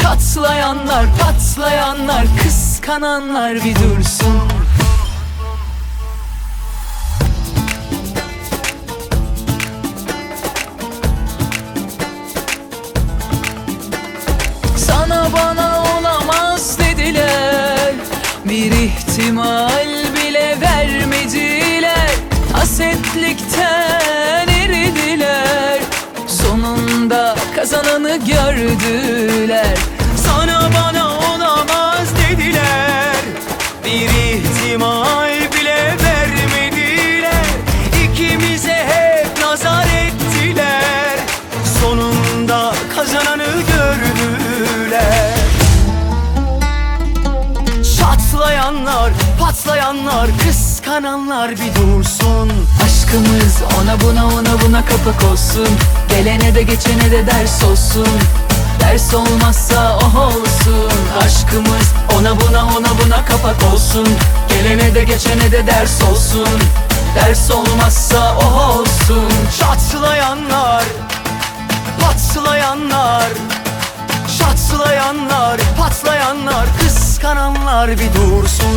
Çatlayanlar, patlayanlar, kıskananlar bir dursun. Sana bana olamaz dediler, bir ihtimal bile vermediler. Hasetlikten eridiler, sonunda kazananı gördüler. Sana bana olamaz dediler, bir ihtimal bile vermediler. İkimize hep nazar ettiler, sonunda kazananı gördüler. Çatlayanlar, patlayanlar, kıskananlar bir dursun. Aşkımız ona buna, ona buna kapak olsun. Gelene de geçene de ders olsun. Ders olmazsa oh olsun. Aşkımız ona buna, ona buna kapak olsun. Gelene de geçene de ders olsun. Ders olmazsa oh olsun. Çatlayanlar, patlayanlar, çatlayanlar, patlayanlar, kıskananlar bir dursun.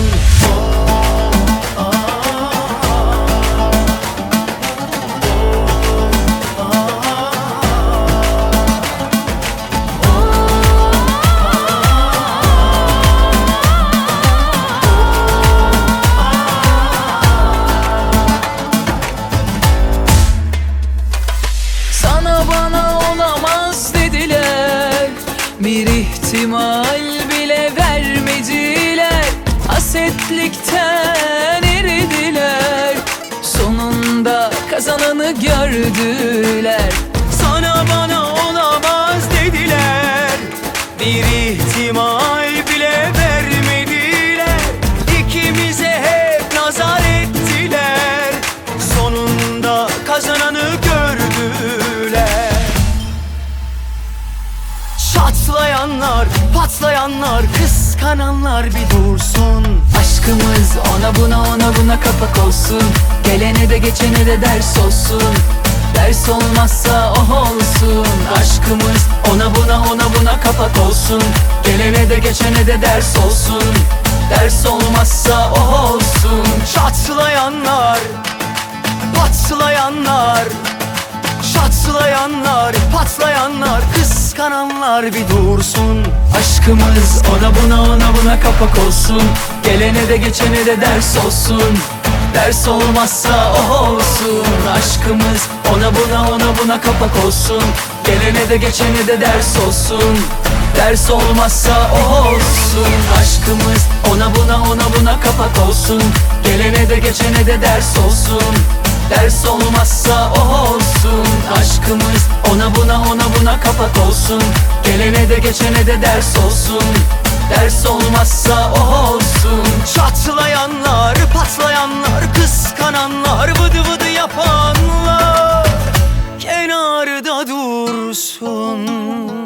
Sana bana olamaz dediler, bir ihtimal bile vermediler. Hasetlikten eridiler, sonunda kazananı gördüler. Sana bana olamaz dediler, bir ihtimal bile vermediler. İkimize hep nazar ettiler, sonunda kazananı gördüler. Çatlayanlar, patlayanlar, kıskananlar bir dursun. Aşkımız ona buna, ona buna kapak olsun. Gelene de geçene de ders olsun. Ders olmazsa oh olsun. Aşkımız ona buna, ona buna kapak olsun. Gelene de geçene de ders olsun. Ders olmazsa oh olsun. Çatlayanlar, patlayanlar, çatlayanlar, patlayanlar, kıskananlar bir dursun. Aşkımız ona buna, ona buna kapak olsun. Gelene de geçene de ders olsun. Ders olmazsa oh olsun. Aşkımız ona buna, ona buna kapak olsun. Gelene de geçene de ders olsun. Ders olmazsa oh olsun. Aşkımız ona buna, ona buna kapak olsun. Gelene de geçene de ders olsun. Ders olmazsa oh olsun. Aşkımız ona buna, ona buna kapak olsun. Gelene de geçene de ders olsun. Ders olmazsa oh olsun. Çatlayanlar, patlayanlar, kıskananlar, vıdı vıdı yapanlar kenarda dursun.